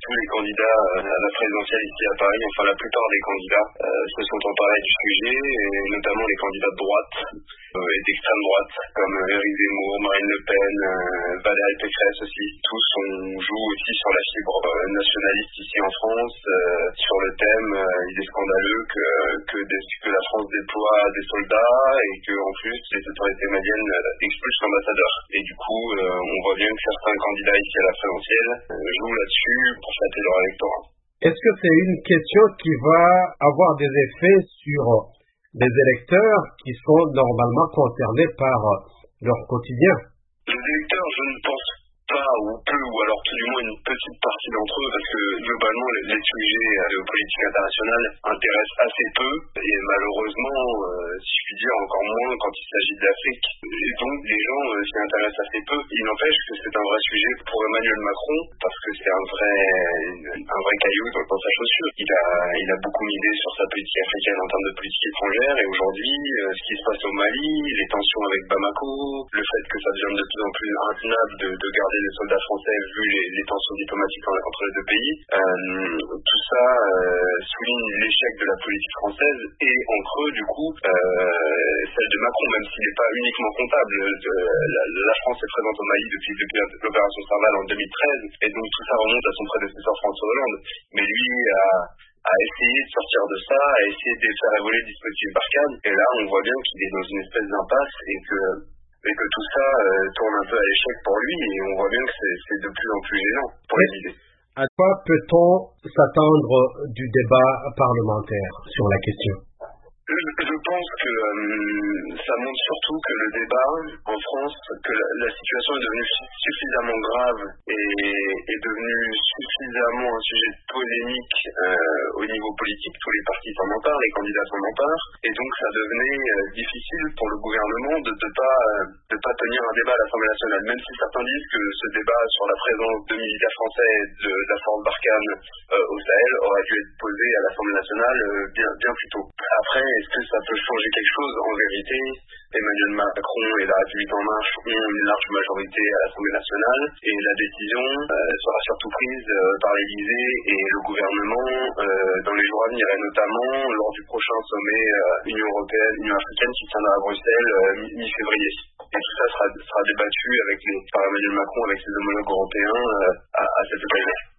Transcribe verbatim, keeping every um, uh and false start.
tous les candidats à la présidentielle ici à Paris, enfin la plupart des candidats, euh, se sont emparés du sujet, et notamment les candidats de droite euh, et d'extrême droite, comme Éric Zemmour, Marine Le Pen, euh, Valérie Pécresse aussi. Tous on joue aussi sur la fibre euh, nationaliste ici en France, euh, sur le thème euh, il est scandaleux que, que, des, que la France déploie des soldats et que en plus les autorités maliennes euh, expulsent l'ambassadeur. Et du coup, euh, on voit bien que certains candidats ici à la présidentielle euh, jouent là-dessus pour flatter leur électorat. Est-ce que c'est une question qui va avoir des effets sur les électeurs qui sont normalement concernés par leur quotidien? Les électeurs, je ne pense pas ou peu, ou alors tout du moins une petite partie d'entre eux, parce que globalement les, les sujets géopolitiques internationales intéressent assez peu, et malheureusement, euh, si je puis dire, encore moins quand il s'agit de l'Afrique. Et donc les gens euh, s'y intéressent assez peu. Il n'empêche que c'est un vrai sujet pour Emmanuel Macron, parce que c'est un vrai, un vrai caillou dans, dans sa chaussure. Il a, il a beaucoup misé sur sa politique africaine en termes de politique étrangère, et aujourd'hui, euh, ce qui se passe au Mali, les tensions avec Bamako, le fait que ça devienne de plus en plus intenable de, de garder les soldats français vu les, les tensions diplomatiques en, entre les deux pays, euh, tout ça euh, souligne l'échec de la politique française et en creux du coup euh, celle de Macron, même s'il n'est pas uniquement comptable. De, la, la France est présente au Mali depuis, depuis l'opération Serval en deux mille treize et donc tout ça remonte à son prédécesseur François Hollande, mais lui a à essayer de sortir de ça, à essayer de faire évoluer le dispositif Barkhane, et là on voit bien qu'il est dans une espèce d'impasse et que et que tout ça euh, tourne un peu à l'échec pour lui, et on voit bien que c'est, c'est de plus en plus gênant pour les idées. À quoi peut-on s'attendre du débat parlementaire sur la question? Je, je pense que euh, ça montre surtout que le débat en France, que la, la situation est devenue suffisamment grave et est devenue suffisamment un sujet polémique euh, au niveau politique. Tous les partis s'en emparent, les candidats s'en emparent, et donc ça devenait euh, difficile pour le gouvernement de ne pas, euh, de pas tenir un débat à l'Assemblée nationale, même si certains disent que ce débat sur la présence de militaires français de, de la force Barkhane euh, au Sahel aurait dû être posé à l'Assemblée nationale euh, bien, bien plus tôt. Après, est-ce que ça peut changer quelque chose? En vérité, Emmanuel Macron et la République En Marche ont une large majorité à l'Assemblée nationale, et la décision euh, sera surtout prise euh, par l'Élysée et le gouvernement euh, dans les jours à venir, et notamment lors du prochain sommet euh, Union européenne, Union africaine qui tiendra à Bruxelles euh, mi-février. Et tout ça sera, sera débattu avec les, par Emmanuel Macron avec ses homologues européens euh, à, à cette occasion.